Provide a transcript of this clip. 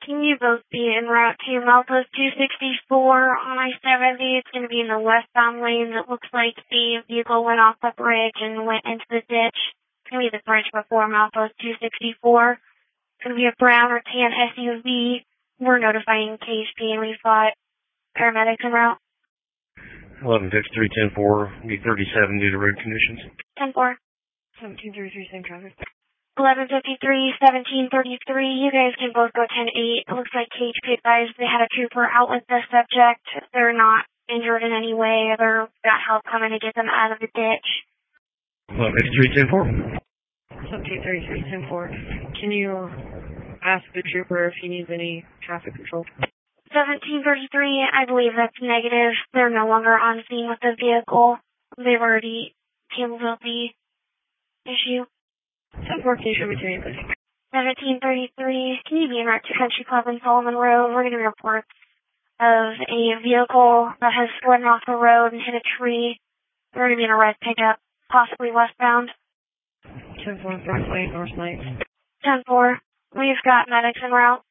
Can you both be en route to Milepost 264 on I-70? It's going to be in the westbound lane. It looks like the vehicle went off the bridge and went into the ditch. It's going to be the bridge before Milepost 264. It's going to be a brown or tan SUV. We're notifying KHP and we've got paramedics en route. 1153, 10-4, be 37 due to road conditions. 10-4. 1733, same traffic. 1153, 1733, you guys can both go 10-8. It looks like KHP advised they had a trooper out with the subject. They're not injured in any way. They've got help coming to get them out of the ditch. 1153, 10-4. 1733, 10-4. Can you ask the trooper if he needs any traffic control? 1733, I believe that's negative. They're no longer on scene with the vehicle. They've already handled the issue. 10-4, can you show me to me, please? 1733, can you be en route to Country Club in Solomon Road? We're getting reports of a vehicle that has slid off the road and hit a tree. We're going to be in a red pickup, possibly westbound. 10-4, North Lake, North Lake. 10-4, we've got medics en route.